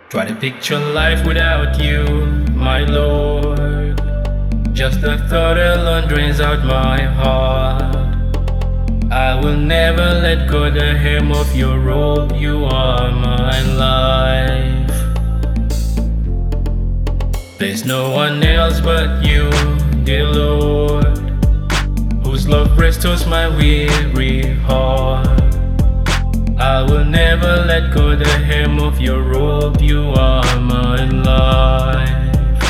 Try to picture life without you, my Lord. Just the thought alone drains out my heart. I will never let go the hem of your robe. You are my life. There's no one else but you, dear Lord, whose love restores my weary heart. I will never let go the hem of your robe. You are my life.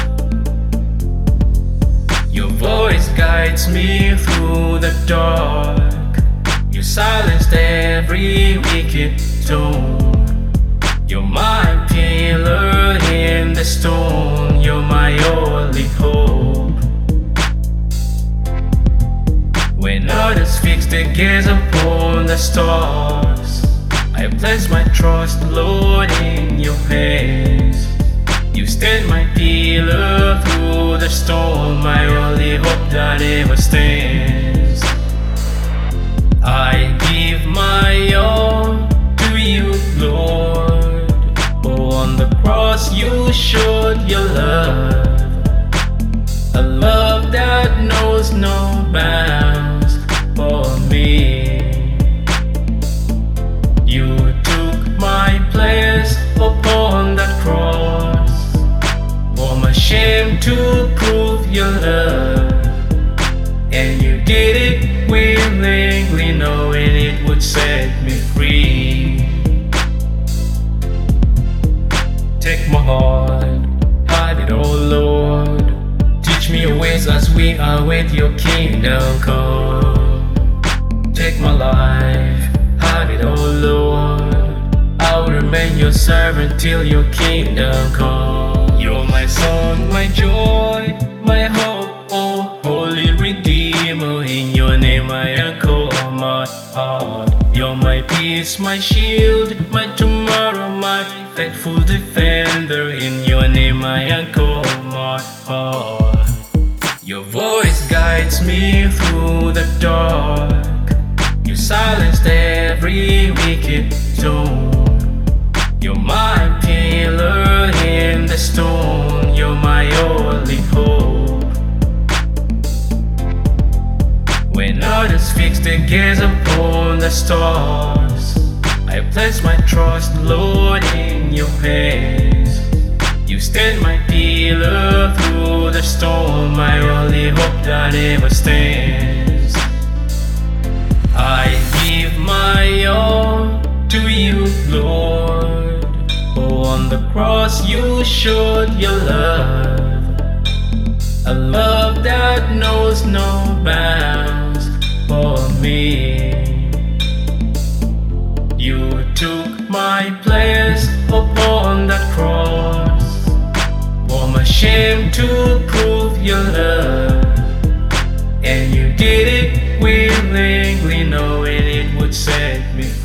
Your voice guides me through the dark. You silenced every wicked tone. You're my pillar in the stone. You're my only hope. When others fix their gaze upon the stars, I place my trust, Lord, in your hands. You stand my pillar through the storm, my only hope that ever stands. I give my all to you, Lord. Oh, on the cross you showed your love, a love that knows no bounds for me. You took my place upon that cross, for my shame to prove your love. And you did it willingly, knowing it would set me free. Take my heart, hide it, oh Lord. Teach me your ways as we await your kingdom come. Take my life, hide it, oh Lord. I will remain your servant till your kingdom come. You're my song, my joy, my hope, oh holy Redeemer. In your name I anchor my heart. You're my peace, my shield, my tomorrow, my faithful defender. In your name I anchor my heart. Your voice guides me through the dark. You silenced every wicked tone. You're my pillar in the stone. You're my only hope. When others fix their gaze upon the stars, I place my trust, Lord, in your hands. You stand my pillar through the storm, my only hope that ever stands. I give my all to you, Lord. Oh, on the cross you showed your love, a love that knows no bounds for me. You took my place upon that cross, for my shame to prove your love. And you did it willingly, knowing it would set me free.